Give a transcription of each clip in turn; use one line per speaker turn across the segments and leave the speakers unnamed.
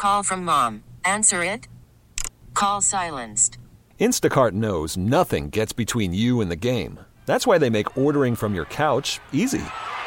Call from mom. Answer it. Call silenced.
Instacart knows nothing gets between you and the game. That's why they make ordering from your couch easy.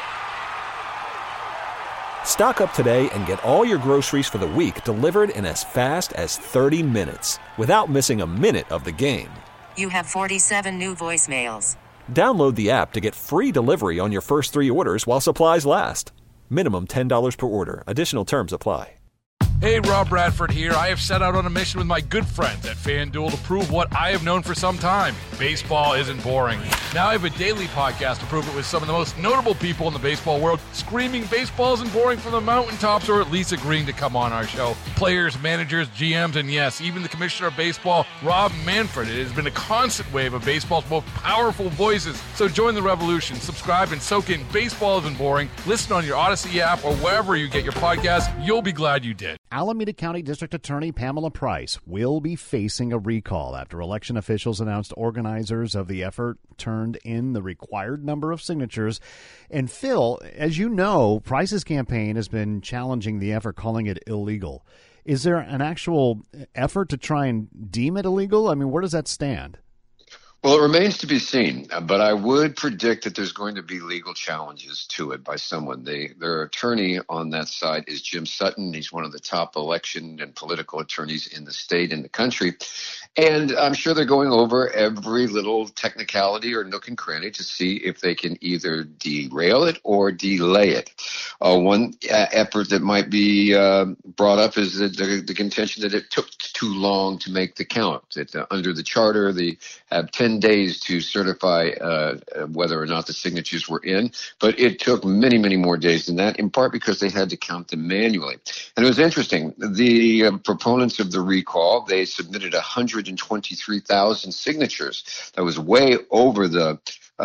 Stock up today and get all your groceries for the week delivered in as fast as 30 minutes without missing a minute of the game.
You have 47 new voicemails.
Download the app to get free delivery on your first 3 orders while supplies last. Minimum $10 per order. Additional terms apply.
Hey, Rob Bradford here. I have set out on a mission with my good friends at FanDuel to prove what I have known for some time. Baseball isn't boring. Now I have a daily podcast to prove it with some of the most notable people in the baseball world, screaming baseball isn't boring from the mountaintops, or at least agreeing to come on our show. Players, managers, GMs, and yes, even the commissioner of baseball, Rob Manfred. It has been a constant wave of baseball's most powerful voices. So join the revolution. Subscribe and soak in Baseball Isn't Boring. Listen on your Odyssey app or wherever you get your podcasts. You'll be glad you did.
Alameda County District Attorney Pamela Price will be facing a recall after election officials announced organizers of the effort turned in the required number of signatures. And Phil, as you know, Price's campaign has been challenging the effort, calling it illegal. Is there an actual effort to try and deem it illegal? I mean, where does that stand?
Well, it remains to be seen, but I would predict that there's going to be legal challenges to it by someone. Their attorney on that side is Jim Sutton. He's one of the top election and political attorneys in the state and the country. And I'm sure they're going over every little technicality or nook and cranny to see if they can either derail it or delay it. One effort that might be brought up is the contention that it took too long to make the count. That under the charter, they have 10 days to certify whether or not the signatures were in. But it took many, many more days than that, in part because they had to count them manually. And it was interesting. The proponents of the recall, they submitted 123,000 signatures. That was way over the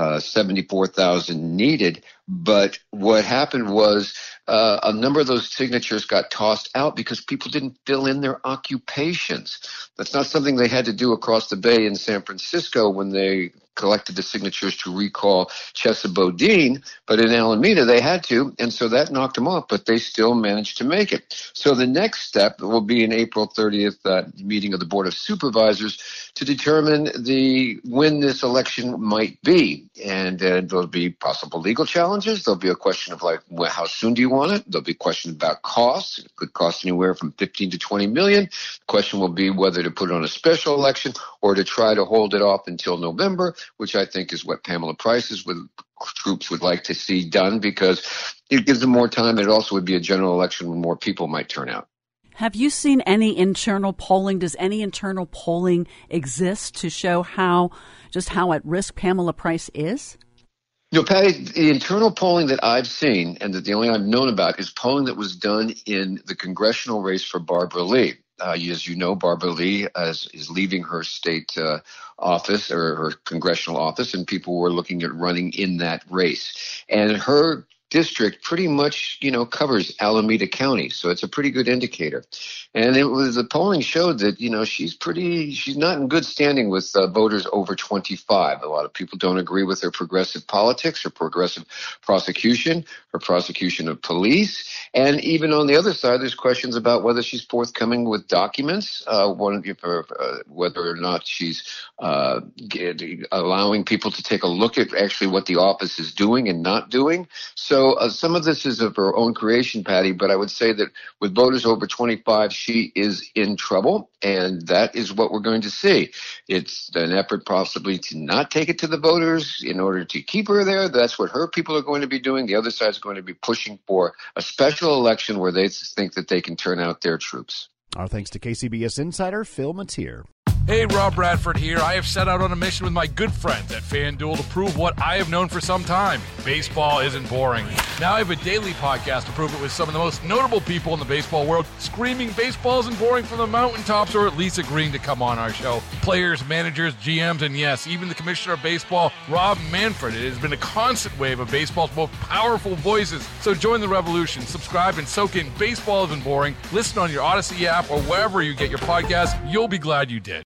74,000 needed. But what happened was a number of those signatures got tossed out because people didn't fill in their occupations. That's not something they had to do across the bay in San Francisco when they collected the signatures to recall Chesa Bodine, but in Alameda they had to, and so that knocked them off, but they still managed to make it. So the next step will be an April 30th meeting of the Board of Supervisors to determine when this election might be, and there'll be possible legal challenges. There'll be a question of how soon do you want it? There'll be a question about costs. It could cost anywhere from 15 to 20 million. The question will be whether to put it on a special election or to try to hold it off until November, which I think is what Pamela Price's troops would like to see done because it gives them more time. It also would be a general election when more people might turn out.
Have you seen any internal polling? Does any internal polling exist to show how at risk Pamela Price is?
Patty, the internal polling that I've seen and that the only I've known about is polling that was done in the congressional race for Barbara Lee. As you know, Barbara Lee is leaving her state office or her congressional office, and people were looking at running in that race. And her district pretty much, covers Alameda County. So it's a pretty good indicator. And the polling showed that, she's not in good standing with voters over 25. A lot of people don't agree with her progressive politics, her progressive prosecution, her prosecution of police. And even on the other side, there's questions about whether she's forthcoming with documents, whether or not she's allowing people to take a look at actually what the office is doing and not doing. So some of this is of her own creation, Patty, but I would say that with voters over 25, she is in trouble, and that is what we're going to see. It's an effort possibly to not take it to the voters in order to keep her there. That's what her people are going to be doing. The other side is going to be pushing for a special election where they think that they can turn out their troops.
Our thanks to KCBS insider Phil Matier.
Hey, Rob Bradford here. I have set out on a mission with my good friends at FanDuel to prove what I have known for some time. Baseball isn't boring. Now I have a daily podcast to prove it with some of the most notable people in the baseball world, screaming baseball isn't boring from the mountaintops, or at least agreeing to come on our show. Players, managers, GMs, and yes, even the commissioner of baseball, Rob Manfred. It has been a constant wave of baseball's most powerful voices. So join the revolution. Subscribe and soak in Baseball Isn't Boring. Listen on your Odyssey app or wherever you get your podcasts. You'll be glad you did.